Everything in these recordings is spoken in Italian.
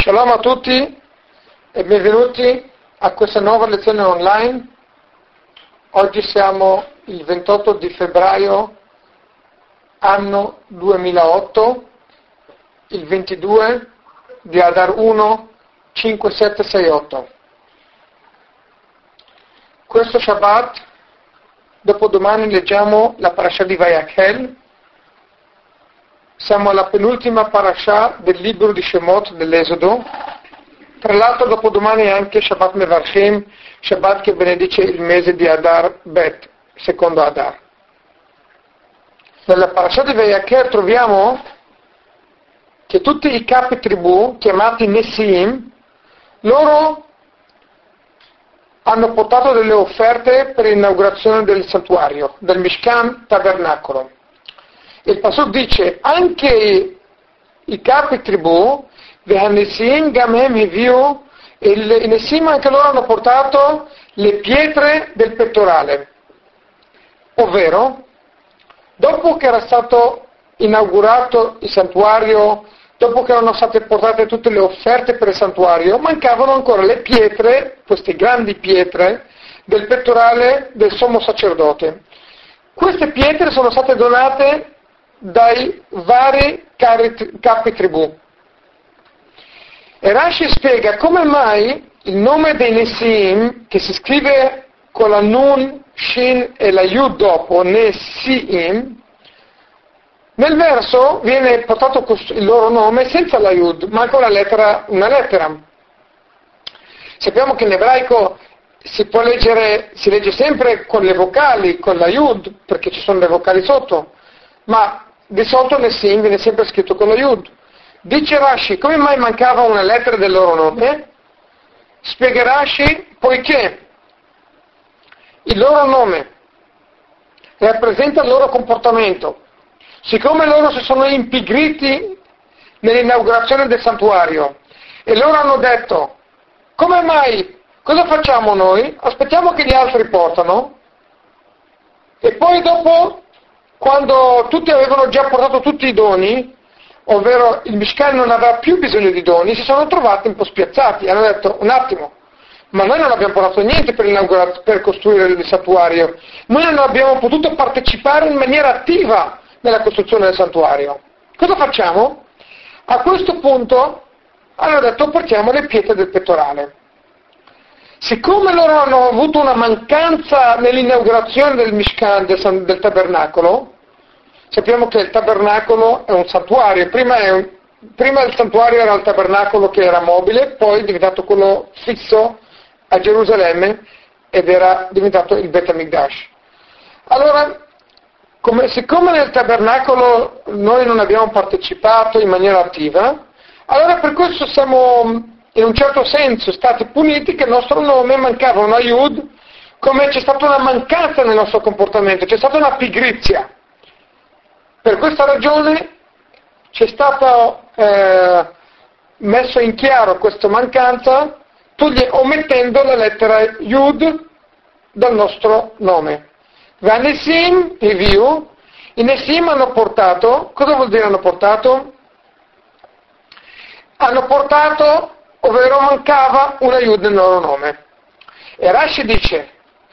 Shalom a tutti e benvenuti a questa nuova lezione online. Oggi siamo il 28 di febbraio, anno 2008, il 22 di Adar 1, 5768. Questo Shabbat, dopodomani leggiamo la parasha di Vayakhel. Siamo alla penultima parasha del libro di Shemot dell'Esodo. Tra l'altro dopodomani è anche Shabbat Mevarchim, Shabbat che benedice il mese di Adar Bet, secondo Adar. Nella parasha di Vayakhel troviamo che tutti i capi tribù, chiamati Nesiim, loro hanno portato delle offerte per l'inaugurazione del santuario, del Mishkan tabernacolo. Il Pasuk dice, anche i capi tribù, i Nessim anche loro hanno portato le pietre del pettorale, ovvero, dopo che era stato inaugurato il santuario, dopo che erano state portate tutte le offerte per il santuario, mancavano ancora le pietre, queste grandi pietre, del pettorale del sommo sacerdote. Queste pietre sono state donate dai vari capi tribù. E Rashi spiega come mai il nome dei Nesiim, che si scrive con la Nun, Shin e la Yud dopo, Nesiim, nel verso viene portato il loro nome senza la Yud, manca una lettera. Sappiamo che in ebraico si legge sempre con le vocali, con la Yud, perché ci sono le vocali sotto, ma di solito Nessim viene sempre scritto con la Yud. Dice Rashi, come mai mancava una lettera del loro nome? Spiega Rashi, poiché il loro nome rappresenta il loro comportamento. Siccome loro si sono impigriti nell'inaugurazione del santuario e loro hanno detto, come mai, cosa facciamo noi? Aspettiamo che gli altri portano e poi dopo, quando tutti avevano già portato tutti i doni, ovvero il Mishkan non aveva più bisogno di doni, si sono trovati un po' spiazzati, hanno detto, un attimo, ma noi non abbiamo portato niente per costruire il santuario, noi non abbiamo potuto partecipare in maniera attiva nella costruzione del santuario. Cosa facciamo? A questo punto hanno detto, portiamo le pietre del pettorale. Siccome loro hanno avuto una mancanza nell'inaugurazione del Mishkan, del tabernacolo, sappiamo che il tabernacolo è un santuario, prima il santuario era il tabernacolo che era mobile, poi è diventato quello fisso a Gerusalemme ed era diventato il Bet HaMikdash. Allora, siccome nel tabernacolo noi non abbiamo partecipato in maniera attiva, allora per questo siamo in un certo senso stati puniti che il nostro nome mancava una Yud, come c'è stata una mancanza nel nostro comportamento, c'è stata una pigrizia. Per questa ragione c'è stato messo in chiaro questa mancanza omettendo la lettera Yud dal nostro nome. Vanessim e Viu, i Nessim hanno portato, cosa vuol dire hanno portato? Hanno portato, ovvero mancava una Yud nel loro nome. E Rashi dice,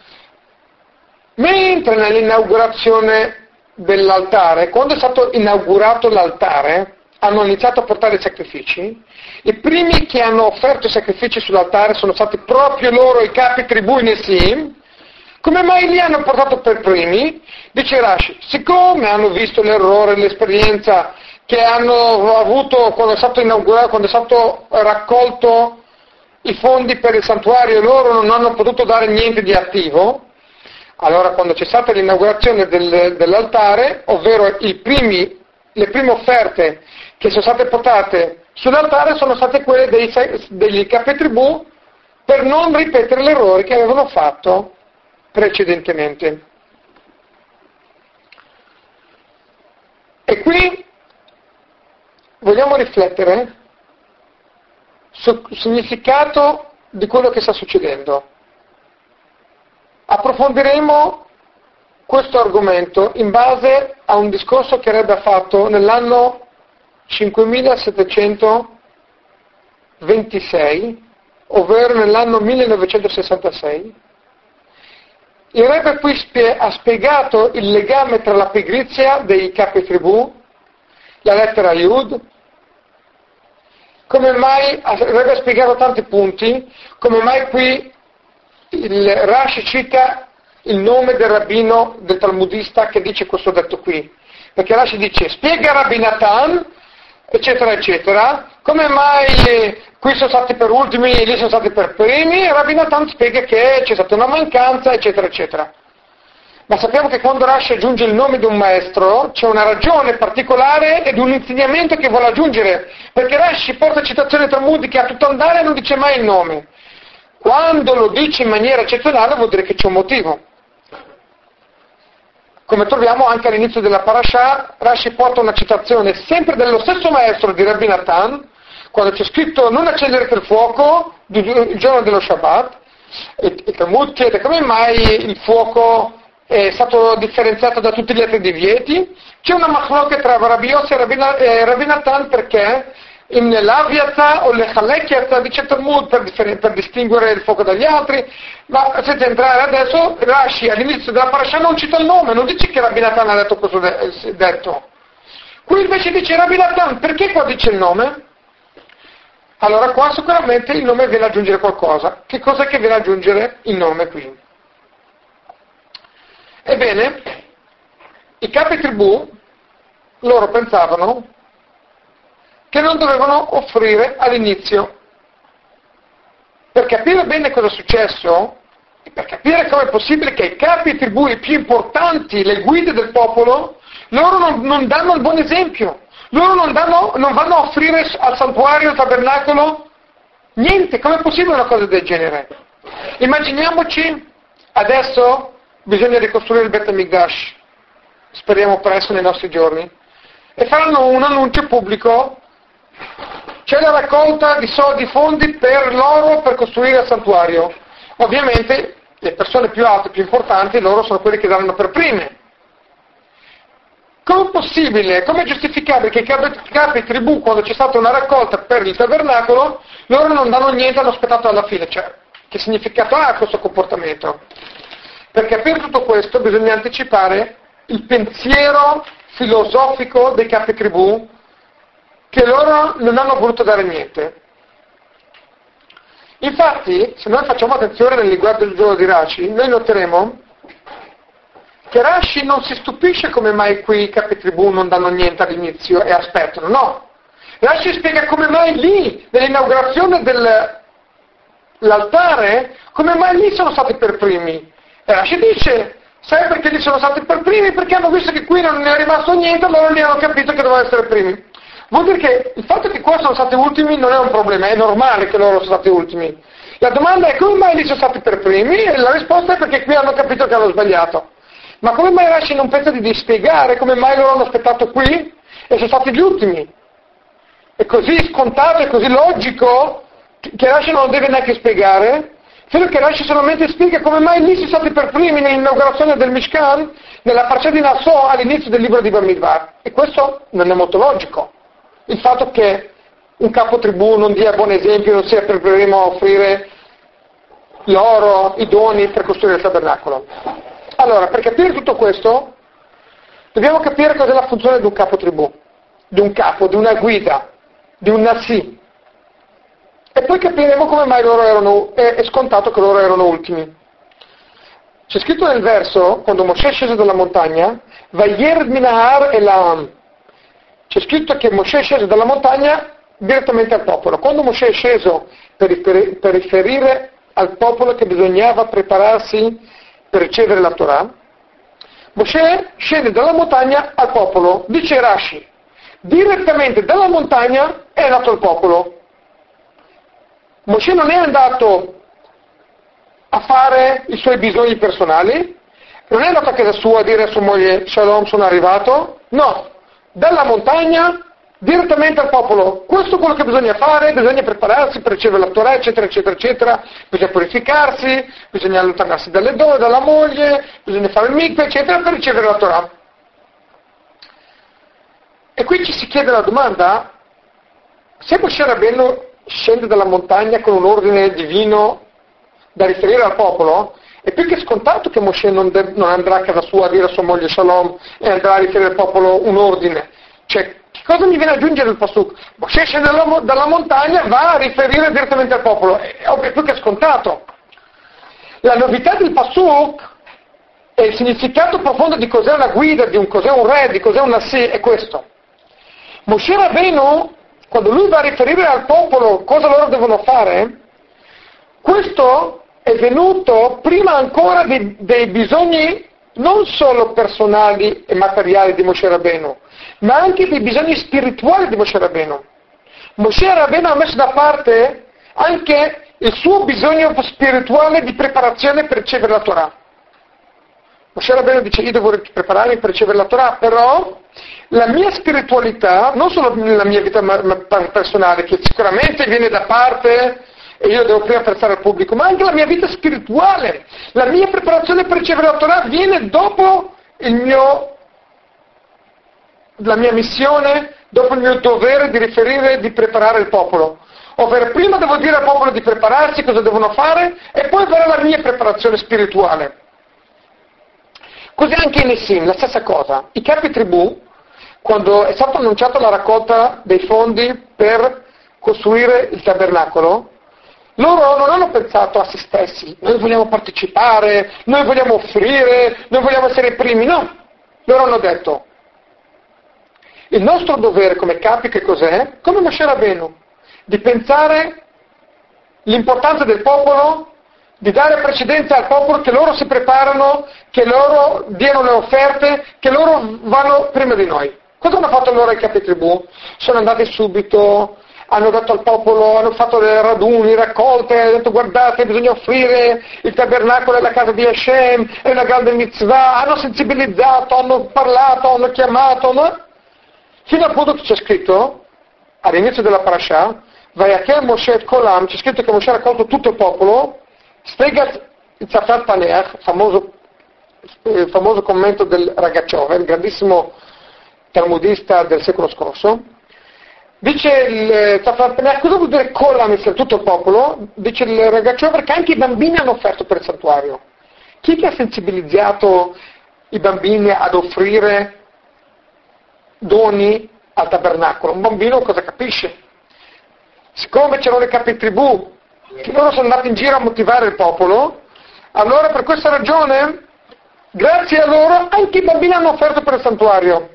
mentre nell'inaugurazione dell'altare, quando è stato inaugurato l'altare, hanno iniziato a portare i sacrifici, i primi che hanno offerto i sacrifici sull'altare sono stati proprio loro, i capi tribù Nessim. Come mai li hanno portato per primi? Dice Rashi, siccome hanno visto l'errore, l'esperienza che hanno avuto quando è stato inaugurato, quando è stato raccolto i fondi per il santuario, loro non hanno potuto dare niente di attivo, allora quando c'è stata l'inaugurazione dell'altare, ovvero le prime offerte che sono state portate sull'altare sono state quelle degli capi tribù per non ripetere l'errore che avevano fatto precedentemente. E qui vogliamo riflettere sul significato di quello che sta succedendo. Approfondiremo questo argomento in base a un discorso che Rebbe ha fatto nell'anno 5700 26, ovvero nell'anno 1966, il Rebbe qui ha spiegato il legame tra la pigrizia dei capi tribù, la lettera Yud, come mai, il Rebbe ha spiegato tanti punti, come mai qui il Rashi cita il nome del rabbino, del talmudista che dice questo detto qui. Perché Rashi dice, spiega Rabbi Natan, eccetera, eccetera, come mai qui sono stati per ultimi e lì sono stati per primi, e Rabbi Natan spiega che c'è stata una mancanza, eccetera, eccetera. Ma sappiamo che quando Rashi aggiunge il nome di un maestro c'è una ragione particolare ed un insegnamento che vuole aggiungere, perché Rashi porta citazioni talmudiche a tutto andare e non dice mai il nome. Quando lo dice in maniera eccezionale vuol dire che c'è un motivo. Come troviamo anche all'inizio della parasha, Rashi porta una citazione sempre dello stesso maestro di Rabbi Natan, quando c'è scritto non accendere il fuoco il giorno dello Shabbat, e il Talmud chiede come mai il fuoco è stato differenziato da tutti gli altri divieti. C'è una machloket tra Rabbi Yossi e Rabbi Natan perché in l'Aviazza o l'Echalekhiazza dice Talmud per distinguere il fuoco dagli altri, ma senza entrare adesso, Rashi all'inizio della parasha non cita il nome, non dice che Rabbi Natan ha detto questo detto. Qui invece dice Rabbi Natan, perché qua dice il nome? Allora qua sicuramente il nome viene ad aggiungere qualcosa. Che cos'è che viene ad aggiungere il nome qui? Ebbene, i capi tribù, loro pensavano che non dovevano offrire all'inizio. Per capire bene cosa è successo, e per capire come è possibile che i capi tribù, i più importanti, le guide del popolo, loro non danno il buon esempio. Loro non vanno a offrire al santuario, al tabernacolo, niente. Com'è possibile una cosa del genere? Immaginiamoci, adesso bisogna ricostruire il Bet HaMikdash, speriamo presto nei nostri giorni, e faranno un annuncio pubblico. C'è la raccolta di soldi, fondi per loro per costruire il santuario. Ovviamente le persone più alte, più importanti, loro sono quelli che daranno per prime. Com'è possibile, com'è giustificabile che i capi tribù, quando c'è stata una raccolta per il tabernacolo, loro non danno niente, hanno aspettato alla fine? Cioè, che significato ha questo comportamento? Per capire tutto questo bisogna anticipare il pensiero filosofico dei capi tribù, che loro non hanno voluto dare niente. Infatti, se noi facciamo attenzione nel linguaggio del giorno di Rashi, noi noteremo che Rashi non si stupisce come mai qui i capi tribù non danno niente all'inizio e aspettano, no. Rashi spiega come mai lì, nell'inaugurazione dell'altare, come mai lì sono stati per primi. E Rashi dice, sai perché lì sono stati per primi? Perché hanno visto che qui non ne è rimasto niente, allora lì hanno capito che dovevano essere primi. Vuol dire che il fatto che qua sono stati ultimi non è un problema, è normale che loro sono stati ultimi. La domanda è come mai lì sono stati per primi? E la risposta è perché qui hanno capito che hanno sbagliato. Ma come mai Rashi non pensa di spiegare come mai loro hanno aspettato qui e sono stati gli ultimi? È così scontato, è così logico che Rashi non lo deve neanche spiegare. Solo che Rashi solamente spiega come mai lì sono stati per primi nell'inaugurazione del Mishkan, nella parcella di Nassau all'inizio del libro di Bamidbar. E questo non è molto logico. Il fatto che un capo tribù non dia buon esempio, non sia per primo a offrire l'oro, i doni per costruire il tabernacolo. Allora, per capire tutto questo, dobbiamo capire cos'è la funzione di un capo tribù, di un capo, di una guida, di un nasi. E poi capiremo come mai loro erano, è scontato che loro erano ultimi. C'è scritto nel verso, quando Mosè scese dalla montagna, Vayerd minahar elam. C'è scritto che Mosè scese dalla montagna direttamente al popolo. Quando Mosè è sceso per riferire al popolo che bisognava prepararsi per ricevere la Torah, Mosè scende dalla montagna al popolo, dice Rashi, direttamente dalla montagna è nato il popolo. Mosè non è andato a fare i suoi bisogni personali, non è andato a casa sua a dire a sua moglie Shalom sono arrivato, no, dalla montagna direttamente al popolo. Questo è quello che bisogna fare, bisogna prepararsi per ricevere la Torah, eccetera, eccetera, eccetera, bisogna purificarsi, bisogna allontanarsi dalle donne, dalla moglie, bisogna fare il mikveh, eccetera, per ricevere la Torah. E qui ci si chiede la domanda, se Moshe Rabbeinu scende dalla montagna con un ordine divino da riferire al popolo, è più che scontato che Mosè non andrà a casa sua a dire a sua moglie Shalom e andrà a riferire al popolo un ordine. Cioè, che cosa mi viene ad aggiungere il Pasuk? Mosè scende dalla montagna, va a riferire direttamente al popolo, è più che scontato. La novità del Pasuk e il significato profondo di cos'è una guida, di cos'è un re, di cos'è un Nassi, è questo. Mosè Rabbeinu, quando lui va a riferire al popolo cosa loro devono fare, questo è venuto prima ancora dei bisogni non solo personali e materiali di Mosè Rabbeinu, ma anche dei bisogni spirituali di Mosè Rabbeinu. Mosè Rabbeinu ha messo da parte anche il suo bisogno spirituale di preparazione per ricevere la Torah. Mosè Rabbeinu dice: io devo prepararmi per ricevere la Torah, però la mia spiritualità, non solo nella mia vita personale, che sicuramente viene da parte e io devo prima apprezzare il pubblico, ma anche la mia vita spirituale, la mia preparazione per ricevere la Torah viene dopo la mia missione, dopo il mio dovere di riferire, di preparare il popolo. Ovvero prima devo dire al popolo di prepararsi, cosa devono fare, e poi verrà la mia preparazione spirituale. Così anche in Nessim, la stessa cosa. I capi tribù, quando è stata annunciata la raccolta dei fondi per costruire il tabernacolo, loro non hanno pensato a se stessi: noi vogliamo partecipare, noi vogliamo offrire, noi vogliamo essere i primi. No, loro hanno detto: il nostro dovere come capi che cos'è? Come Mosè Rabbeinu, di pensare l'importanza del popolo, di dare precedenza al popolo, che loro si preparano, che loro diano le offerte, che loro vanno prima di noi. Cosa hanno fatto allora i capi tribù? Sono andati subito, hanno detto al popolo, hanno fatto dei raduni, raccolte, hanno detto: guardate, bisogna offrire, il tabernacolo è la casa di Hashem, è una grande mitzvah, hanno sensibilizzato, hanno parlato, hanno chiamato, no? Fino al punto che c'è scritto, all'inizio della parasha, Vayakel Moshe et Kolam, c'è scritto che Moshe ha raccolto tutto il popolo, Stegat Tzafat Paneach, famoso commento del Ragaciov, il grandissimo talmudista del secolo scorso. Dice il Tzafat Paneach: cosa vuol dire Kolam, tutto il popolo? Dice il Ragaciov: perché anche i bambini hanno offerto per il santuario. Chi che ha sensibilizzato i bambini ad offrire doni al tabernacolo? Un bambino cosa capisce? Siccome c'erano le capi tribù, che loro sono andati in giro a motivare il popolo, allora per questa ragione, grazie a loro, anche i bambini hanno offerto per il santuario.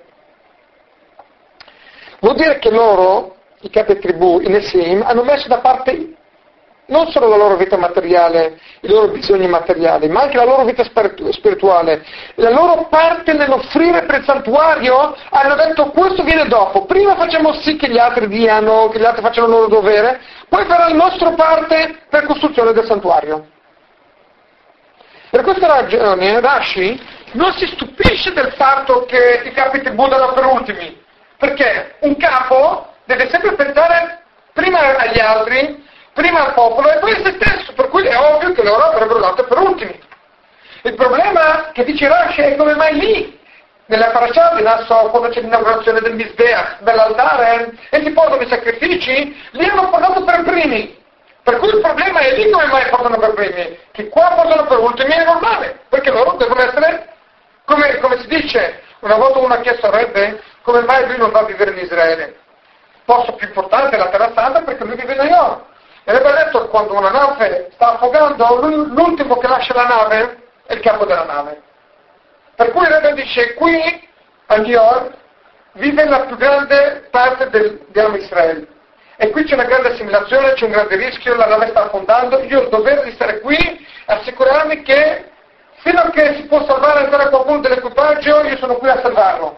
Vuol dire che loro, i capi tribù, i Nessim, hanno messo da parte non solo la loro vita materiale, i loro bisogni materiali, ma anche la loro vita spirituale. La loro parte nell'offrire per il santuario, hanno detto: questo viene dopo, prima facciamo sì che gli altri diano, che gli altri facciano il loro dovere, poi farà la nostra parte per costruzione del santuario. Per questa ragione Rashi non si stupisce del fatto che i capi tribù danno per ultimi, perché un capo deve sempre pensare prima agli altri, prima al popolo e poi a se stesso, per cui è ovvio che loro avrebbero dato per ultimi. Il problema che dice Rashi è come mai lì, nella parasha di Nassau, quando c'è l'inaugurazione del Misbeach, dell'altare, e si portano i sacrifici, lì hanno portato per primi. Per cui il problema è lì come mai portano per primi, che qua portano per ultimi è normale, perché loro devono essere, come si dice, una volta uno ha chiesto a Rebbe come mai lui non va a vivere in Israele. Il posto più importante è la Terra Santa, perché lui vive in New York. E aveva detto che quando una nave sta affogando, l'ultimo che lascia la nave è il capo della nave. Per cui Rebbe dice: qui a New York vive la più grande parte di Am Israele. E qui c'è una grande assimilazione, c'è un grande rischio, la nave sta affondando, io ho il dovere di stare qui e assicurarmi che fino a che si può salvare ancora qualcuno dell'equipaggio, io sono qui a salvarlo.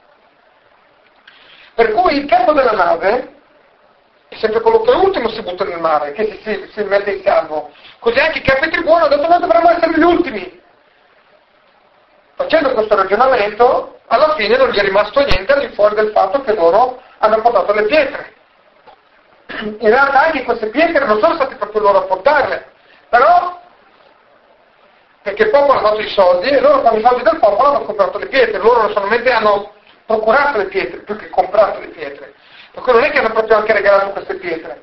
Per cui il capo della nave è sempre quello che ultimo si butta nel mare, che si mette in salvo. Così anche i capi tribù hanno detto: noi dovremmo essere gli ultimi. Facendo questo ragionamento, alla fine non gli è rimasto niente al di fuori del fatto che loro hanno portato le pietre. In realtà anche queste pietre non sono state proprio loro a portarle, però perché il popolo ha dato i soldi e loro con i soldi del popolo hanno comprato le pietre, loro solamente hanno procurato le pietre più che comprato le pietre. Per cui non è che hanno proprio anche regalato queste pietre, però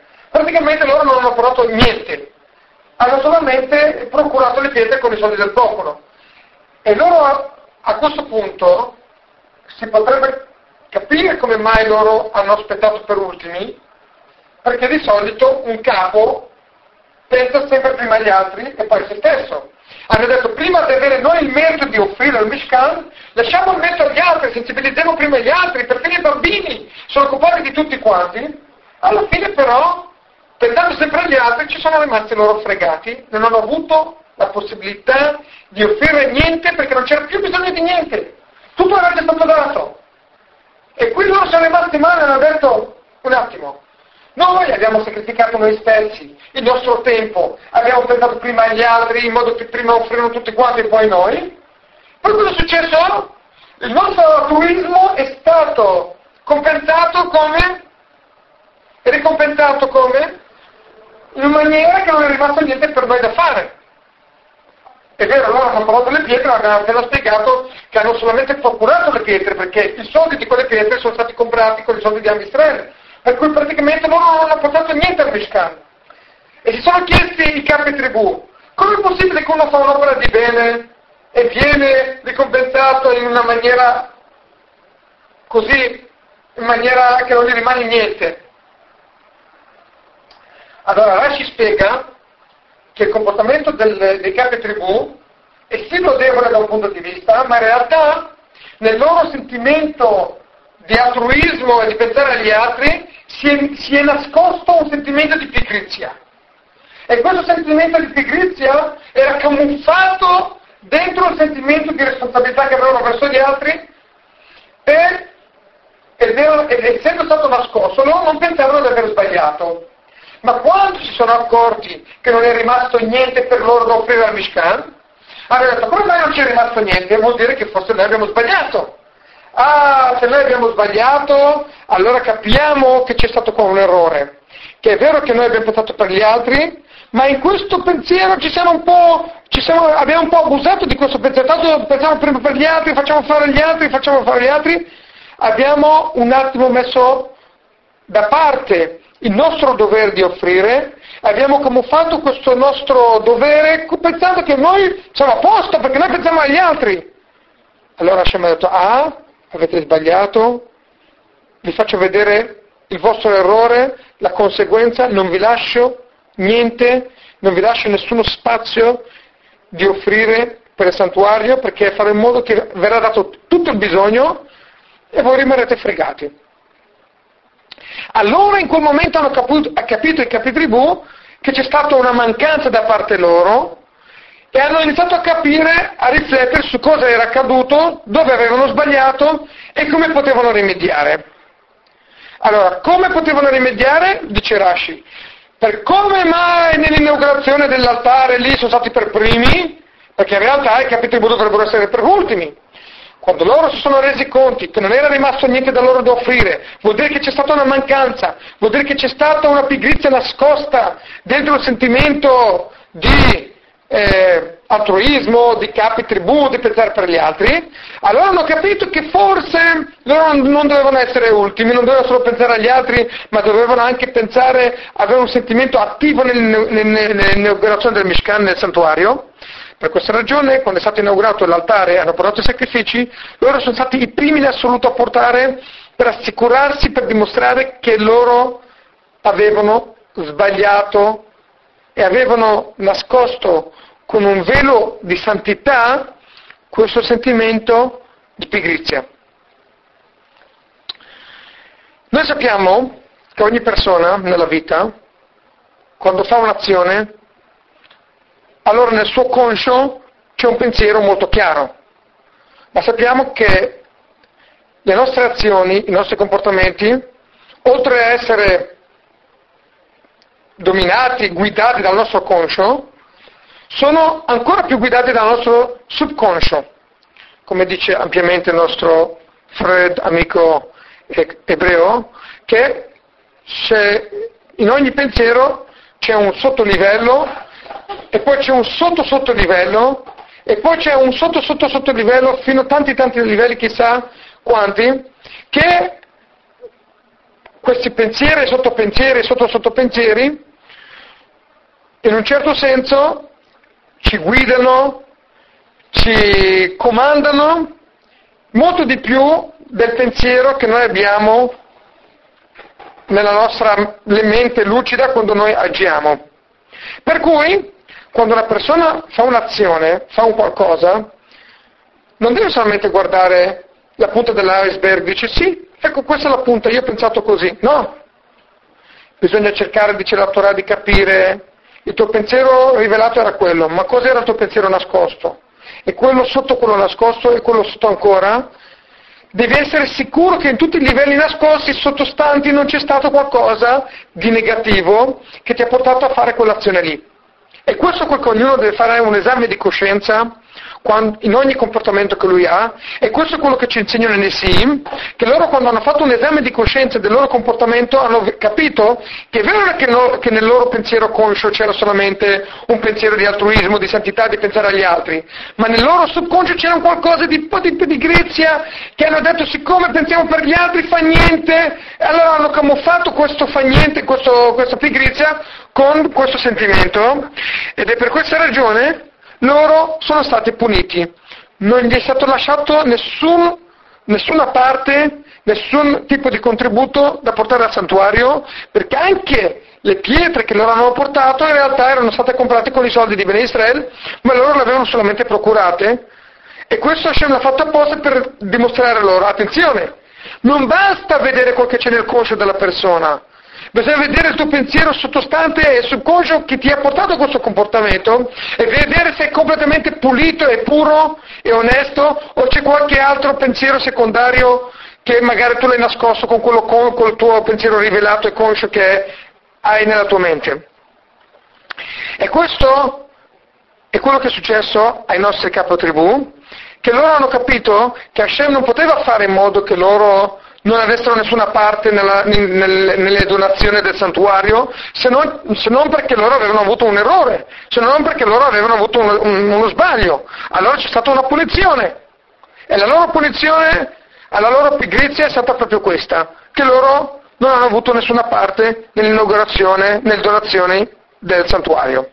praticamente loro non hanno portato niente, hanno solamente procurato le pietre con i soldi del popolo. E loro a questo punto si potrebbe capire come mai loro hanno aspettato per ultimi, perché di solito un capo pensa sempre prima agli altri e poi a se stesso. Hanno detto, prima di avere noi il merito di offrire al Mishkan, lasciamo il merito agli altri, sensibilizziamo prima gli altri, perfino i bambini sono occupati di tutti quanti. Alla fine però, pensando sempre agli altri, ci sono rimasti loro fregati, non hanno avuto la possibilità di offrire niente perché non c'era più bisogno di niente, tutto era già stato dato. E qui loro sono rimasti male e hanno detto, un attimo, noi abbiamo sacrificato noi stessi, il nostro tempo, abbiamo pensato prima agli altri, in modo che prima offrivano tutti quanti e poi noi. Poi cosa è successo? Il nostro altruismo è stato compensato come? Ricompensato come? In maniera che non è rimasto niente per noi da fare. È vero, loro hanno parlato delle pietre, ma abbiamo appena spiegato che hanno solamente procurato le pietre, perché i soldi di quelle pietre sono stati comprati con i soldi di Am Israele, per cui praticamente loro non hanno portato niente al Mishkan. E si sono chiesti i capi tribù, come è possibile che uno fa un'opera di bene e viene ricompensato in una maniera così, in maniera che non gli rimane niente? Allora Rashi spiega che il comportamento dei capi tribù è sì lodevole da un punto di vista, ma in realtà nel loro sentimento di altruismo e di pensare agli altri si è nascosto un sentimento di pigrizia. E questo sentimento di pigrizia era camuffato dentro il sentimento di responsabilità che avevano verso gli altri ed essendo stato nascosto loro non pensavano di aver sbagliato. Ma quando si sono accorti che non è rimasto niente per loro da offrire al Mishkan, hanno detto, come mai non c'è rimasto niente? Vuol dire che forse noi abbiamo sbagliato. Ah, se noi abbiamo sbagliato, allora capiamo che c'è stato qua un errore. Che è vero che noi abbiamo pensato per gli altri, ma in questo pensiero abbiamo un po' abusato di questo pensiero. Tanto pensiamo prima per gli altri, facciamo fare gli altri. Abbiamo un attimo messo da parte il nostro dovere di offrire, abbiamo camuffato questo nostro dovere pensando che noi siamo a posto perché noi pensiamo agli altri. Allora Hashem ha detto, avete sbagliato, vi faccio vedere il vostro errore, la conseguenza, non vi lascio niente, non vi lascio nessuno spazio di offrire per il santuario perché farò in modo che verrà dato tutto il bisogno e voi rimarrete fregati. Allora in quel momento hanno capito i capi tribù che c'è stata una mancanza da parte loro e hanno iniziato a capire, a riflettere su cosa era accaduto, dove avevano sbagliato e come potevano rimediare. Allora, come potevano rimediare? Dice Rashi, per come mai nell'inaugurazione dell'altare lì sono stati per primi? Perché in realtà i capi tribù dovrebbero essere per ultimi. Quando loro si sono resi conti che non era rimasto niente da loro da offrire, vuol dire che c'è stata una mancanza, vuol dire che c'è stata una pigrizia nascosta dentro il sentimento di altruismo, di capi tribù, di pensare per gli altri, allora hanno capito che forse loro non dovevano essere ultimi, non dovevano solo pensare agli altri, ma dovevano anche pensare, avere un sentimento attivo nell'inaugurazione del Mishkan, nel santuario. Per questa ragione, quando è stato inaugurato l'altare e hanno portato i sacrifici, loro sono stati i primi in assoluto a portare per assicurarsi, per dimostrare che loro avevano sbagliato e avevano nascosto con un velo di santità questo sentimento di pigrizia. Noi sappiamo che ogni persona nella vita, quando fa un'azione, allora nel suo conscio c'è un pensiero molto chiaro, ma sappiamo che le nostre azioni, i nostri comportamenti, oltre a essere dominati, guidati dal nostro conscio, sono ancora più guidati dal nostro subconscio, come dice ampiamente il nostro Fred, amico ebreo, che in ogni pensiero c'è un sottolivello e poi c'è un sottolivello e poi c'è un sottolivello fino a tanti livelli, chissà quanti, che questi pensieri, sottopensieri, sottopensieri, in un certo senso ci guidano, ci comandano molto di più del pensiero che noi abbiamo nella nostra mente lucida quando noi agiamo. Per cui, quando una persona fa un'azione, fa un qualcosa, non deve solamente guardare la punta dell'iceberg, dice sì, ecco questa è la punta, io ho pensato così. No, bisogna cercare di capire, il tuo pensiero rivelato era quello, ma cos'era il tuo pensiero nascosto? E quello sotto quello nascosto e quello sotto ancora? Devi essere sicuro che in tutti i livelli nascosti, sottostanti, non c'è stato qualcosa di negativo che ti ha portato a fare quell'azione lì. E questo è quel che ognuno deve fare un esame di coscienza in ogni comportamento che lui ha, e questo è quello che ci insegnano nei SIM, che loro quando hanno fatto un esame di coscienza del loro comportamento hanno capito che è vero che nel loro pensiero conscio c'era solamente un pensiero di altruismo, di santità, di pensare agli altri, ma nel loro subconscio c'era un qualcosa di pigrizia, che hanno detto siccome pensiamo per gli altri fa niente, e allora hanno camuffato questo fa niente, questa pigrizia con questo sentimento, ed è per questa ragione loro sono stati puniti. Non gli è stato lasciato nessuna parte, nessun tipo di contributo da portare al santuario, perché anche le pietre che loro hanno portato in realtà erano state comprate con i soldi di Bnei Israel, ma loro le avevano solamente procurate, e questo Hashem l'ha fatto apposta per dimostrare loro, attenzione, non basta vedere quel che c'è nel conscio della persona, bisogna vedere il tuo pensiero sottostante e subconscio che ti ha portato a questo comportamento e vedere se è completamente pulito e puro e onesto, o c'è qualche altro pensiero secondario che magari tu l'hai nascosto col tuo pensiero rivelato e conscio che hai nella tua mente. E questo è quello che è successo ai nostri capotribù, che loro hanno capito che Hashem non poteva fare in modo che loro non avessero nessuna parte nelle donazioni del santuario, se non perché loro avevano avuto un errore, se non perché loro avevano avuto uno sbaglio. Allora c'è stata una punizione, e la loro punizione alla loro pigrizia è stata proprio questa, che loro non hanno avuto nessuna parte nell'inaugurazione, nelle donazioni del santuario.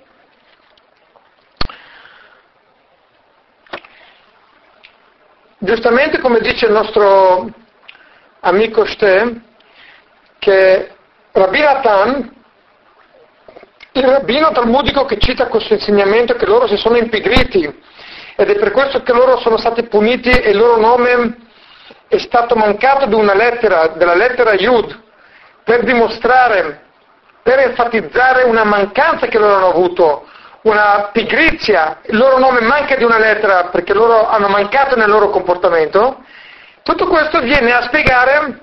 Giustamente, come dice il nostro amico Shte, che Rabbi Natan, il rabbino talmudico che cita questo insegnamento, che loro si sono impigriti, ed è per questo che loro sono stati puniti e il loro nome è stato mancato di una lettera, della lettera Yud, per dimostrare, per enfatizzare una mancanza che loro hanno avuto, una pigrizia, il loro nome manca di una lettera perché loro hanno mancato nel loro comportamento. Tutto questo viene a spiegare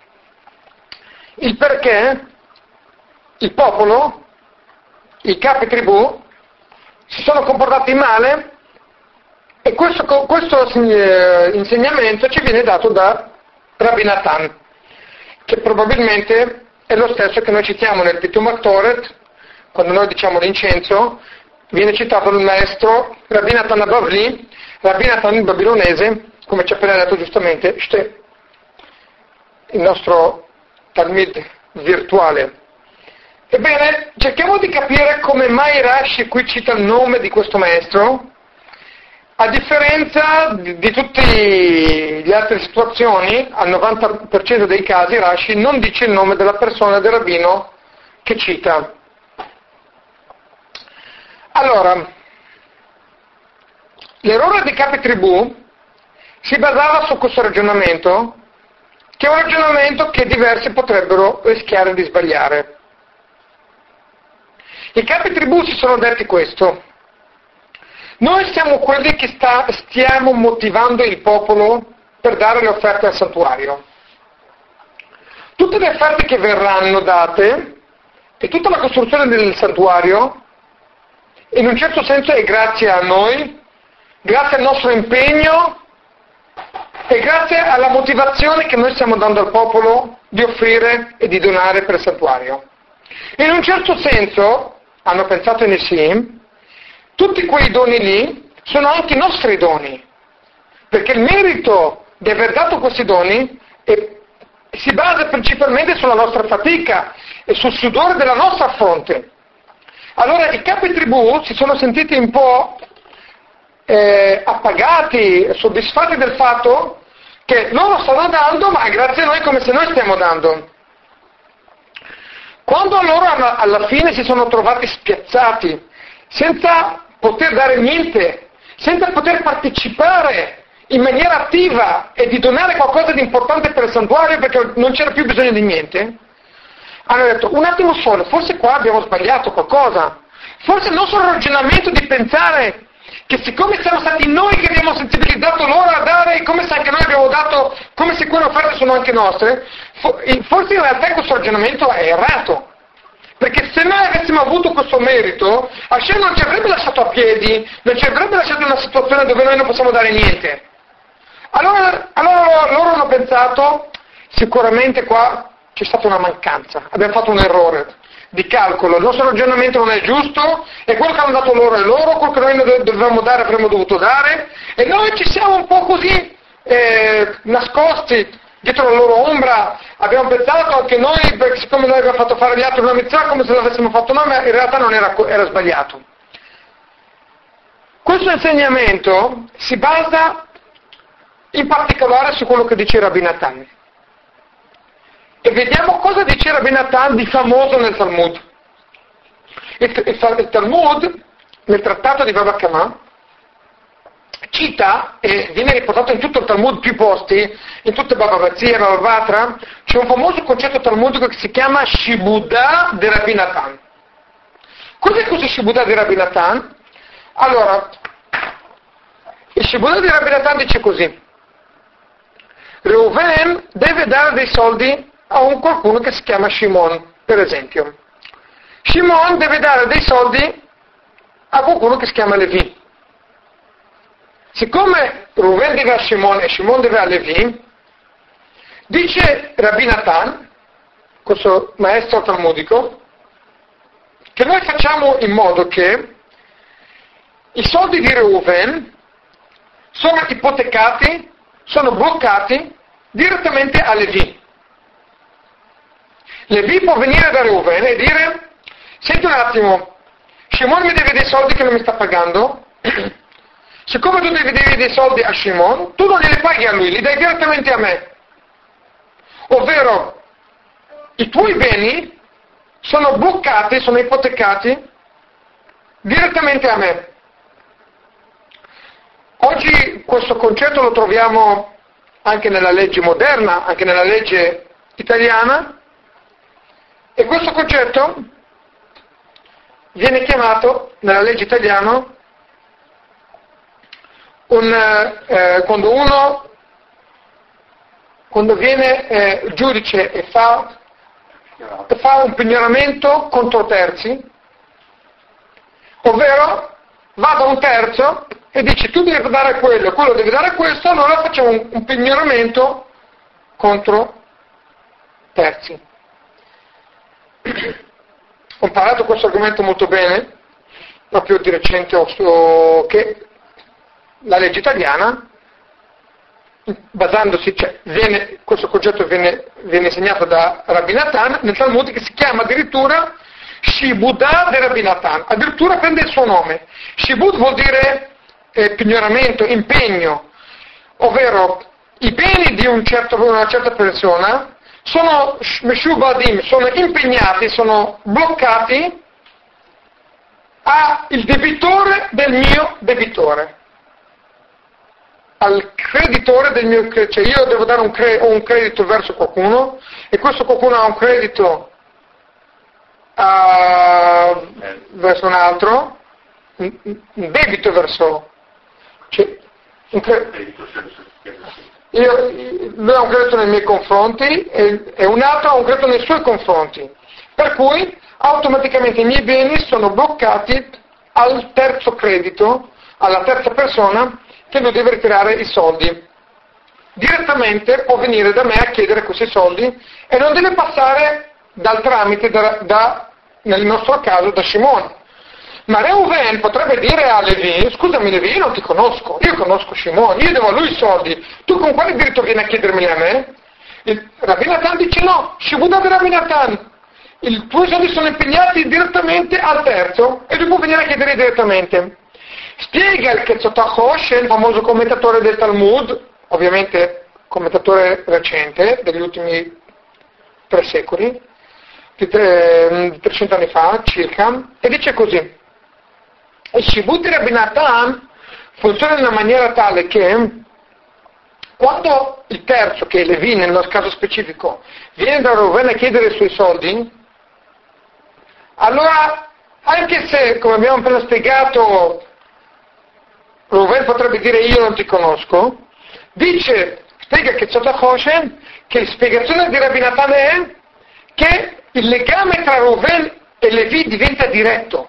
il perché il popolo, i capi tribù, si sono comportati male, e questo insegnamento ci viene dato da Rabbi Natan, che probabilmente è lo stesso che noi citiamo nel Pitum Aktoret, quando noi diciamo l'incenso, viene citato il maestro Rabbi Natan Abavli, Rabbi Natan il babilonese, come ci ha appena detto giustamente Shte, il nostro Talmid virtuale. Ebbene, cerchiamo di capire come mai Rashi qui cita il nome di questo maestro, a differenza di tutte le altre situazioni. Al 90% dei casi Rashi non dice il nome della persona, del rabbino che cita. Allora, l'errore dei capi tribù si basava su questo ragionamento, che è un ragionamento che diversi potrebbero rischiare di sbagliare. I capi tribù si sono detti questo: noi siamo quelli che stiamo motivando il popolo per dare le offerte al santuario. Tutte le offerte che verranno date e tutta la costruzione del santuario, in un certo senso, è grazie a noi, grazie al nostro impegno e grazie alla motivazione che noi stiamo dando al popolo di offrire e di donare per il santuario. In un certo senso, hanno pensato in Essim, tutti quei doni lì sono anche i nostri doni, perché il merito di aver dato questi doni è si basa principalmente sulla nostra fatica e sul sudore della nostra fronte. Allora i capi tribù si sono sentiti un po' appagati, soddisfatti del fatto che loro stanno dando, ma grazie a noi come se noi stiamo dando. Quando loro alla fine si sono trovati spiazzati, senza poter dare niente, senza poter partecipare in maniera attiva e di donare qualcosa di importante per il santuario perché non c'era più bisogno di niente, hanno detto un attimo solo, forse qua abbiamo sbagliato qualcosa, forse il nostro ragionamento di pensare che siccome siamo stati noi che abbiamo sensibilizzato loro a dare, come se anche noi abbiamo dato, come se quelle offerte sono anche nostre, forse in realtà questo ragionamento è errato. Perché se noi avessimo avuto questo merito, Hashem non ci avrebbe lasciato a piedi, non ci avrebbe lasciato in una situazione dove noi non possiamo dare niente. Allora loro hanno pensato, sicuramente qua c'è stata una mancanza, abbiamo fatto un errore di calcolo, il nostro ragionamento non è giusto, e quello che hanno dato loro è loro, quello che noi dovevamo dare avremmo dovuto dare, e noi ci siamo un po' così nascosti dietro la loro ombra, abbiamo pensato anche noi, perché siccome noi abbiamo fatto fare agli altri una mitzvah come se l'avessimo fatto noi, ma in realtà non era sbagliato. Questo insegnamento si basa in particolare su quello che dice Rabbi Natan. E vediamo cosa dice Rabbi Natan di famoso nel Talmud. Il Talmud, nel trattato di Baba Kama, cita, e viene riportato in tutto il Talmud più posti, in tutte Baba Bazzia, Baba Batra, c'è un famoso concetto talmudico che si chiama Shibuda de Rabbi Natan. Cos'è questo Shibuda di Rabbi Natan? Allora, il Shibuda di Rabbi Natan dice così: Reuven deve dare dei soldi a qualcuno che si chiama Shimon, per esempio. Shimon deve dare dei soldi a qualcuno che si chiama Levi. Siccome Reuven deve a Shimon e Shimon deve a Levi, dice Rabbi Natan, questo maestro talmudico, che noi facciamo in modo che i soldi di Reuven sono ipotecati, sono bloccati direttamente a Levi. Levi può venire da Reuven e dire: senti un attimo, Shimon mi deve dei soldi che non mi sta pagando, siccome tu devi dei soldi a Shimon, tu non glieli paghi a lui, li dai direttamente a me. Ovvero, i tuoi beni sono bloccati, sono ipotecati direttamente a me. Oggi questo concetto lo troviamo anche nella legge moderna, anche nella legge italiana, e questo concetto viene chiamato nella legge italiana quando viene il giudice e fa un pignoramento contro terzi, ovvero va da un terzo e dice: tu devi dare quello, quello deve dare questo, allora facciamo un pignoramento contro terzi. Ho imparato questo argomento molto bene, proprio di recente, che la legge italiana, basandosi, questo concetto viene insegnato da Rabbi Natan nel Talmud, che si chiama addirittura Shibuda de Rabbi Natan, addirittura prende il suo nome. Shibud vuol dire pignoramento, impegno, ovvero i beni di una certa persona sono meshubadim, sono impegnati, sono bloccati al debitore del mio debitore, al creditore del mio creditore. Cioè io devo dare un credito verso qualcuno e questo qualcuno ha un credito verso un altro, un debito verso, cioè, lui ha un credito nei miei confronti e un altro ha un credito nei suoi confronti, per cui automaticamente i miei beni sono bloccati al terzo credito, alla terza persona che lui deve ritirare i soldi. Direttamente può venire da me a chiedere questi soldi e non deve passare dal tramite nel nostro caso da Shimon. Ma Reuven potrebbe dire a Levi: scusami Levi, io non ti conosco, io conosco Shimon, io devo a lui i soldi, tu con quale diritto vieni a chiedermeli a me? Rabbi Natan dice no, Shibuda di Rabbi Natan, i tuoi soldi sono impegnati direttamente al terzo e lui può venire a chiedere direttamente. Spiega il Ketzot, il famoso commentatore del Talmud, ovviamente commentatore recente, degli ultimi 3 secoli, di 300 anni fa circa, e dice così: il Shibud di Rabbi Natan funziona in una maniera tale che quando il terzo, che è Levi nel nostro caso specifico, viene da Reuven a chiedere i suoi soldi, allora, anche se, come abbiamo appena spiegato, Reuven potrebbe dire io non ti conosco, spiega che Tzotachoshen, che la spiegazione di Rabbi Natan è che il legame tra Reuven e Levi diventa diretto.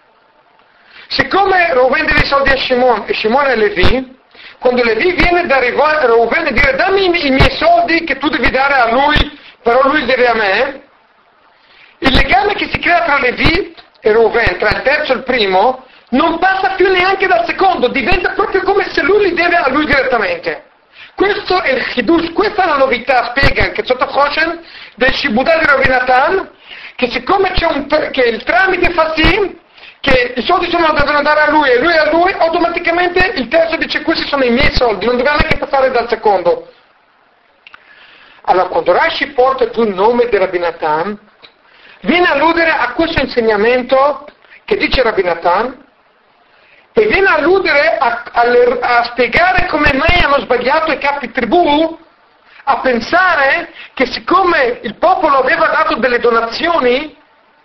Siccome Reuven deve i soldi a Shimon e Shimon è Levi, quando Levi viene da Reuven e dire dammi i miei soldi che tu devi dare a lui, però lui deve a me, il legame che si crea tra Levi e Reuven, tra il terzo e il primo, non passa più neanche dal secondo, diventa proprio come se lui li deve a lui direttamente. Questo è il Chidush, questa è la novità, spiega che Tzotachoshen del Shibuda di Rabbi Natan, che siccome che il tramite fa sì che i soldi devono dare a lui e lui a lui, automaticamente il terzo dice questi sono i miei soldi, non deve neanche passare dal secondo. Allora quando Rashi porta giù il nome di Rabbi Natan, viene a alludere a questo insegnamento che dice Rabbi Natan, e viene a alludere a spiegare come mai hanno sbagliato i capi tribù a pensare che siccome il popolo aveva dato delle donazioni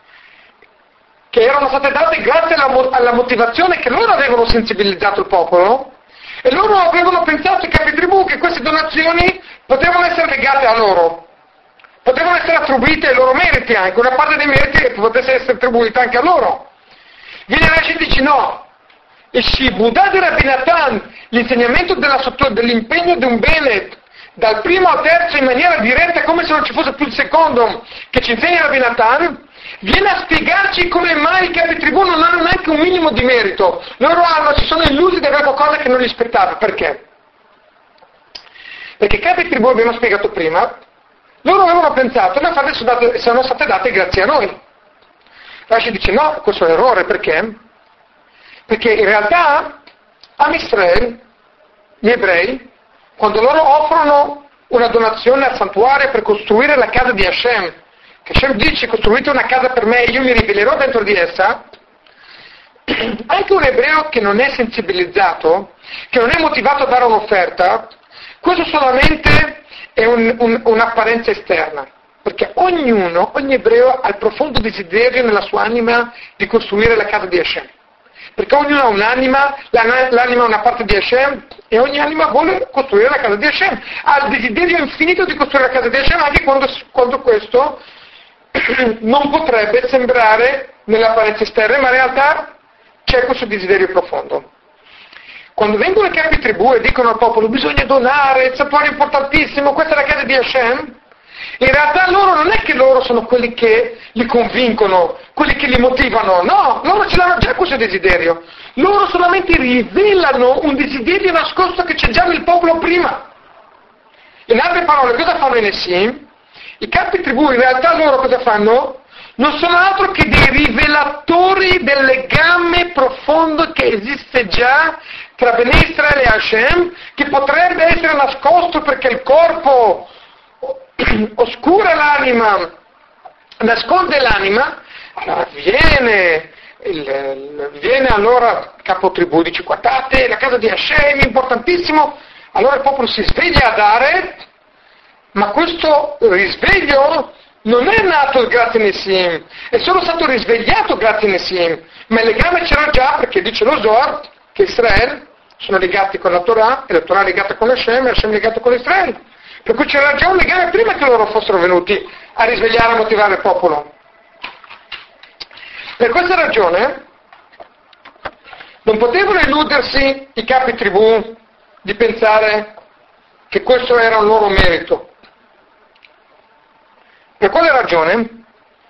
che erano state date grazie alla motivazione che loro avevano sensibilizzato il popolo, e loro avevano pensato, i capi tribù, che queste donazioni potevano essere legate a loro, potevano essere attribuite ai loro meriti anche, una parte dei meriti potesse essere attribuita anche a loro. Viene Rashi e dice no, il Shibuda di Rabbi Natan, l'insegnamento dell'impegno di un bene dal primo al terzo in maniera diretta, come se non ci fosse più il secondo, che ci insegna Rabbi Natan, viene a spiegarci come mai i capi tribù non hanno neanche un minimo di merito. Loro si sono illusi di avere qualcosa che non gli spettava. Perché? Perché i capi tribù, abbiamo spiegato prima, loro avevano pensato, adesso sono state date grazie a noi. Rashi dice no, questo è un errore, perché? Perché in realtà Am Israel, gli ebrei, quando loro offrono una donazione al santuario per costruire la casa di Hashem, che Hashem dice costruite una casa per me e io mi rivelerò dentro di essa, anche un ebreo che non è sensibilizzato, che non è motivato a dare un'offerta, questo solamente è un'apparenza esterna, perché ogni ebreo ha il profondo desiderio nella sua anima di costruire la casa di Hashem. Perché ognuno ha un'anima, l'anima è una parte di Hashem e ogni anima vuole costruire la casa di Hashem. Ha il desiderio infinito di costruire la casa di Hashem anche quando questo non potrebbe sembrare nell'apparenza esterna, ma in realtà c'è questo desiderio profondo. Quando vengono i capi tribù e dicono al popolo bisogna donare, il santuario è importantissimo, questa è la casa di Hashem, in realtà loro non è che loro sono quelli che li convincono, quelli che li motivano, no, loro ce l'hanno già questo desiderio, loro solamente rivelano un desiderio nascosto che c'è già nel popolo prima. In altre parole, cosa fanno i Nessim? I capi tribù in realtà loro cosa fanno? Non sono altro che dei rivelatori del legame profondo che esiste già tra Bnei Israele e Hashem, che potrebbe essere nascosto perché il corpo oscura l'anima, nasconde l'anima. Allora viene allora il capo tribù, dice guardate, la casa di Hashem è importantissimo, allora il popolo si sveglia a dare, ma questo risveglio non è nato grazie a Nessim, è solo stato risvegliato grazie a Nessim, ma il legame c'era già perché dice lo Zohar che Israele sono legati con la Torah e la Torah è legata con Hashem e Hashem è legato con Israele. Per cui c'era già un legame prima che loro fossero venuti a risvegliare e a motivare il popolo. Per questa ragione non potevano illudersi i capi tribù di pensare che questo era un loro merito. Per quale ragione?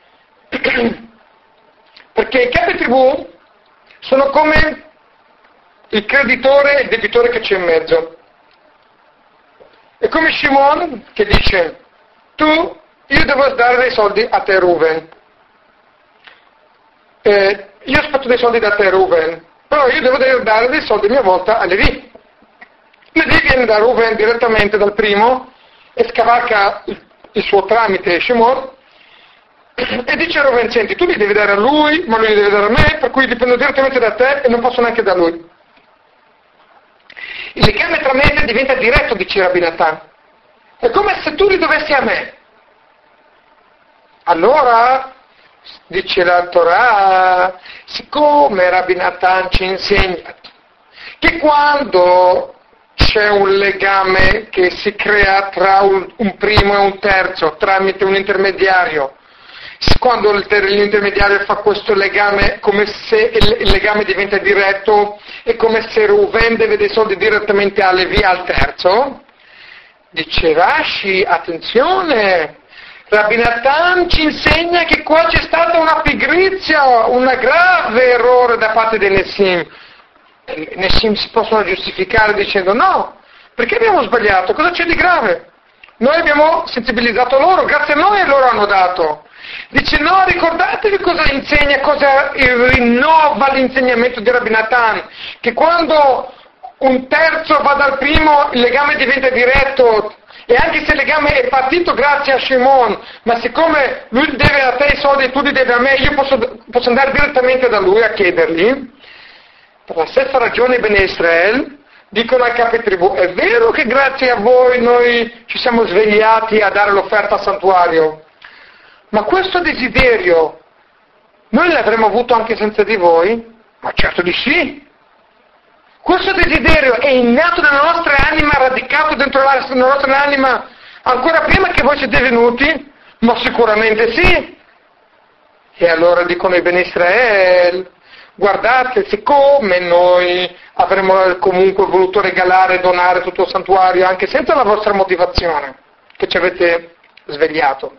Perché i capi tribù sono come il creditore e il debitore che c'è in mezzo. È come Shimon che dice io devo dare dei soldi a te Ruben, io aspetto dei soldi da te Ruben, però io devo dare dei soldi a mia volta a Levi. Levi viene da Ruben direttamente dal primo e scavalca il suo tramite Shimon e dice a Ruben: senti, tu li devi dare a lui, ma lui li deve dare a me, per cui dipendo direttamente da te e non posso neanche da lui. Il legame tra me e te diventa diretto, dice Rabbi Natan. È come se tu li dovessi a me. Allora, dice la Torah, siccome Rabbi Natan ci insegna che quando c'è un legame che si crea tra un primo e un terzo tramite un intermediario, quando l'intermediario fa questo legame, come se il legame diventa diretto, è come se Reuven deve dei soldi direttamente a Levi, al terzo, dice Rashi, attenzione, Rabbi Natan ci insegna che qua c'è stata una pigrizia, un grave errore da parte dei Nessim. Nessim si possono giustificare dicendo no, perché abbiamo sbagliato? Cosa c'è di grave? Noi abbiamo sensibilizzato loro, grazie a noi loro hanno dato. Dice no, ricordatevi cosa insegna, cosa rinnova l'insegnamento di Rabbi Natan, che quando un terzo va dal primo il legame diventa diretto, e anche se il legame è partito grazie a Shimon, ma siccome lui deve a te i soldi e tu li devi a me, io posso andare direttamente da lui a chiederli. Per la stessa ragione Bene Israel dicono ai capi tribù: è vero che grazie a voi noi ci siamo svegliati a dare l'offerta al santuario, ma questo desiderio noi l'avremmo avuto anche senza di voi? Ma certo di sì! Questo desiderio è innato nella nostra anima, radicato dentro la nostra anima ancora prima che voi siete venuti? Ma sicuramente sì! E allora dicono i Bene Israel: guardate, siccome noi avremmo comunque voluto regalare e donare tutto il santuario anche senza la vostra motivazione, che ci avete svegliato,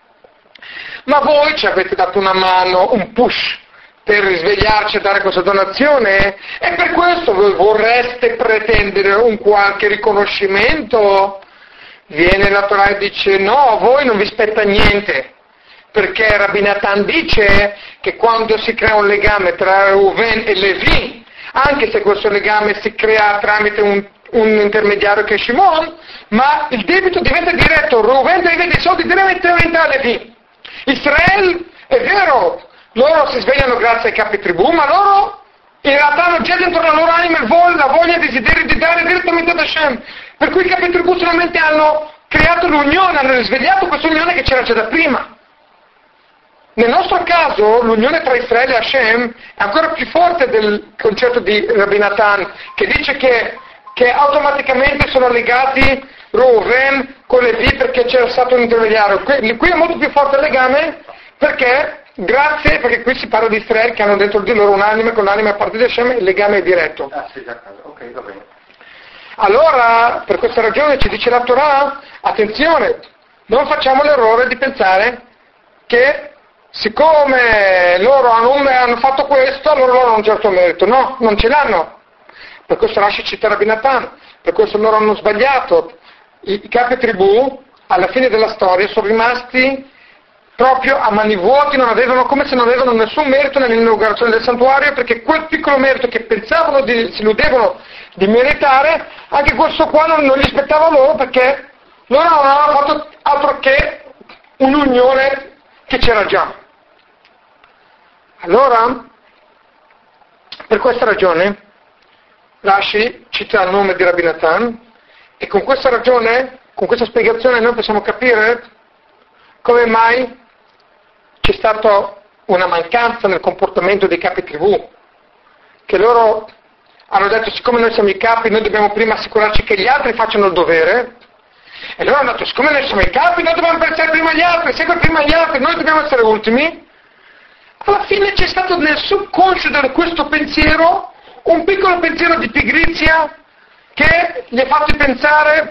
ma voi ci avete dato una mano, un push per risvegliarci e dare questa donazione, e per questo voi vorreste pretendere un qualche riconoscimento? Viene la Torah e dice: no, a voi non vi spetta niente, perché Rabbi Natan dice che quando si crea un legame tra Reuven e Levi, anche se questo legame si crea tramite un intermediario che è Shimon, ma il debito diventa diretto, Reuven deve dei soldi direttamente a Levi. Israele, è vero, loro si svegliano grazie ai capi tribù, ma loro in realtà hanno già dentro la loro anima la voglia e il desiderio di dare direttamente ad Hashem, per cui i capi tribù solamente hanno creato l'unione, hanno risvegliato questa unione che c'era già da prima. Nel nostro caso l'unione tra Israele e Hashem è ancora più forte del concetto di Rabbi Natan, che dice che automaticamente sono legati Reuven con Levi perché c'era stato un intermediario. Qui è molto più forte il legame perché qui si parla di Israele che hanno dentro di loro un'anima, con l'anima a parte di Hashem, il legame è diretto. Sì, ok, va bene. Allora, per questa ragione ci dice la Torah, attenzione, non facciamo l'errore di pensare che siccome loro hanno fatto questo, allora loro hanno un certo merito. No, non ce l'hanno. Per questo Rashi cita Rabbi Natan, per questo loro hanno sbagliato. I capi tribù, alla fine della storia, sono rimasti proprio a mani vuoti, come se non avevano nessun merito nell'inaugurazione del santuario, perché quel piccolo merito che pensavano si illudevano di meritare, anche questo qua non gli spettava loro, perché loro non avevano fatto altro che un'unione che c'era già. Allora, per questa ragione, Rashi cita il nome di Rabbi Natan, e con questa ragione, con questa spiegazione, noi possiamo capire come mai c'è stata una mancanza nel comportamento dei capi tribù, che loro hanno detto: siccome noi siamo i capi, noi dobbiamo prima assicurarci che gli altri facciano il dovere, e loro hanno detto: siccome noi siamo i capi, noi dobbiamo pensare prima agli altri, segue prima gli altri, noi dobbiamo essere ultimi. Alla fine c'è stato nel subconscio di questo pensiero un piccolo pensiero di pigrizia che gli ha fatti pensare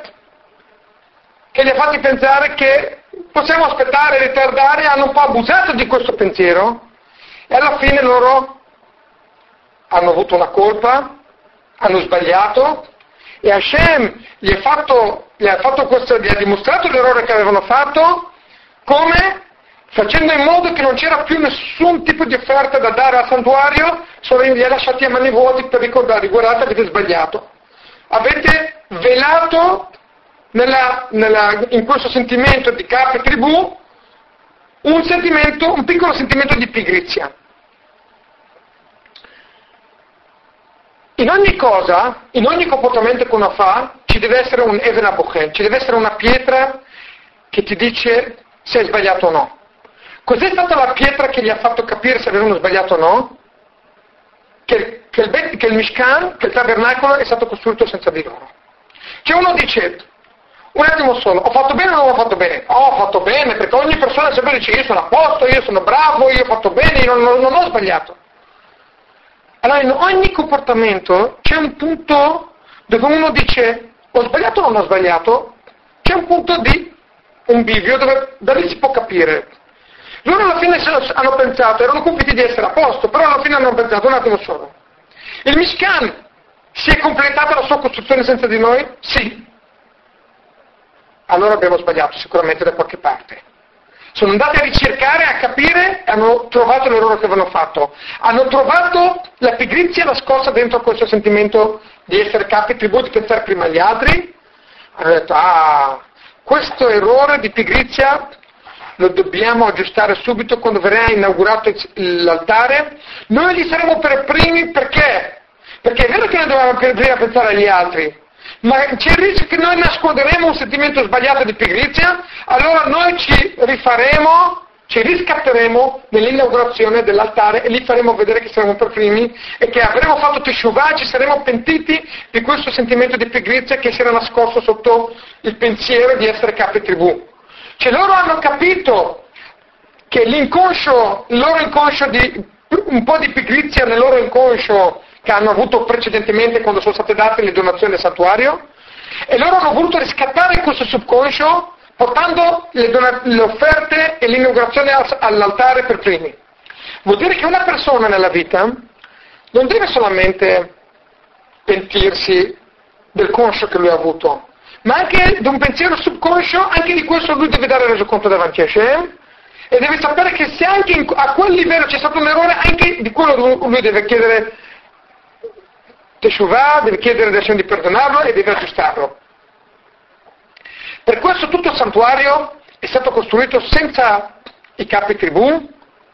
che possiamo aspettare, ritardare, hanno un po' abusato di questo pensiero, e alla fine loro hanno avuto una colpa, hanno sbagliato, E Hashem gli ha dimostrato l'errore che avevano fatto, come? Facendo in modo che non c'era più nessun tipo di offerta da dare al santuario, solo li ha lasciati a mani vuoti per ricordare, guardate, avete sbagliato. Avete velato in questo sentimento di capo e tribù un piccolo sentimento di pigrizia. In ogni cosa, in ogni comportamento che uno fa, ci deve essere un Even Abochen, ci deve essere una pietra che ti dice se hai sbagliato o no. Cos'è stata la pietra che gli ha fatto capire se avevano sbagliato o no? Che il Mishkan, che il tabernacolo è stato costruito senza di loro. Cioè uno dice, un attimo solo, ho fatto bene o non ho fatto bene? Ho fatto bene, perché ogni persona sempre dice io sono a posto, io sono bravo, io ho fatto bene, io non ho sbagliato. Allora in ogni comportamento c'è un punto dove uno dice ho sbagliato o non ho sbagliato, c'è un punto di un bivio dove da lì si può capire. Loro alla fine hanno pensato, erano convinti di essere a posto, però alla fine hanno pensato un attimo solo. Il Mishkan si è completata la sua costruzione senza di noi? Sì. Allora abbiamo sbagliato sicuramente da qualche parte. Sono andati a ricercare, a capire, e hanno trovato l'errore che avevano fatto. Hanno trovato la pigrizia nascosta dentro questo sentimento di essere capi tribù, di pensare prima agli altri. Hanno detto, questo errore di pigrizia lo dobbiamo aggiustare subito quando verrà inaugurato l'altare. Noi gli saremo per primi perché? Perché è vero che noi dobbiamo prima pensare agli altri, ma c'è il rischio che noi nasconderemo un sentimento sbagliato di pigrizia, allora noi ci riscatteremo nell'inaugurazione dell'altare e lì faremo vedere che saremo per primi e che avremo fatto teshuvah, ci saremo pentiti di questo sentimento di pigrizia che si era nascosto sotto il pensiero di essere capi tribù. Cioè loro hanno capito che il loro inconscio di un po' di pigrizia nel loro inconscio che hanno avuto precedentemente quando sono state date le donazioni del santuario, e loro hanno voluto riscattare questo subconscio portando le offerte e l'inaugurazione all'altare per primi. Vuol dire che una persona nella vita non deve solamente pentirsi del conscio che lui ha avuto, ma anche di un pensiero subconscio, anche di questo lui deve dare resoconto davanti a Hashem, e deve sapere che se anche a quel livello c'è stato un errore, anche di quello lui deve chiedere teshuvah, deve chiedere a Hashem di perdonarlo e deve aggiustarlo. Per questo tutto il santuario è stato costruito senza i capi tribù,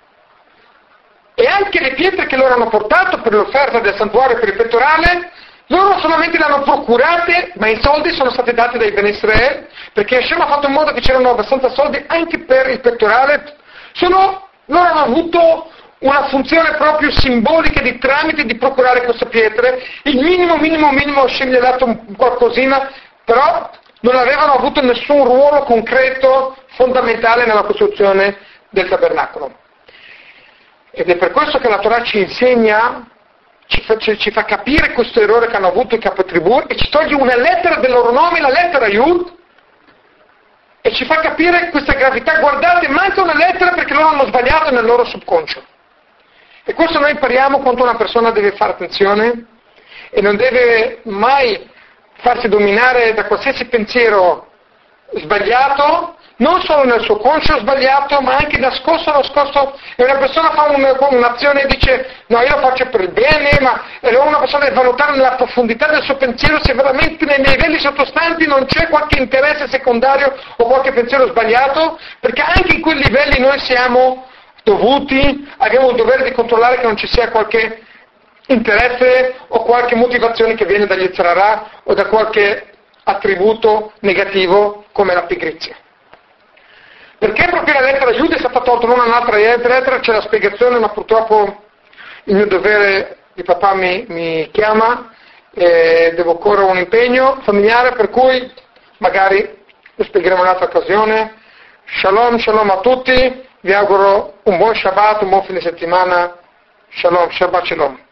e anche le pietre che loro hanno portato per l'offerta del santuario per il pettorale, loro solamente le hanno procurate, ma i soldi sono stati dati dai Ben Israel, perché Hashem ha fatto in modo che c'erano abbastanza soldi anche per il pettorale. Loro hanno avuto una funzione proprio simbolica di tramite di procurare queste pietre. Il minimo Hashem gli ha dato qualcosina, però non avevano avuto nessun ruolo concreto, fondamentale nella costruzione del tabernacolo. Ed è per questo che la Torah ci insegna, ci fa capire questo errore che hanno avuto i capotribù e ci toglie una lettera del loro nome, la lettera Yud, e ci fa capire questa gravità. Guardate, manca una lettera perché loro hanno sbagliato nel loro subconscio. E questo noi impariamo quanto una persona deve fare attenzione e non deve mai farsi dominare da qualsiasi pensiero sbagliato, non solo nel suo conscio sbagliato, ma anche nascosto, e una persona fa un'azione e dice no, io lo faccio per il bene, ma una persona deve valutare nella profondità del suo pensiero se veramente nei livelli sottostanti non c'è qualche interesse secondario o qualche pensiero sbagliato, perché anche in quei livelli noi siamo abbiamo il dovere di controllare che non ci sia qualche interesse o qualche motivazione che viene dagli Yetzer Hara o da qualche attributo negativo come la pigrizia. Perché proprio la lettera Yud è stata tolta, non un'altra lettera? C'è la spiegazione, ma purtroppo il mio dovere di papà mi chiama e devo correre un impegno familiare, per cui magari lo spiegheremo in un'altra occasione. Shalom a tutti, vi auguro un buon Shabbat, un buon fine settimana. Shalom, Shabbat Shalom.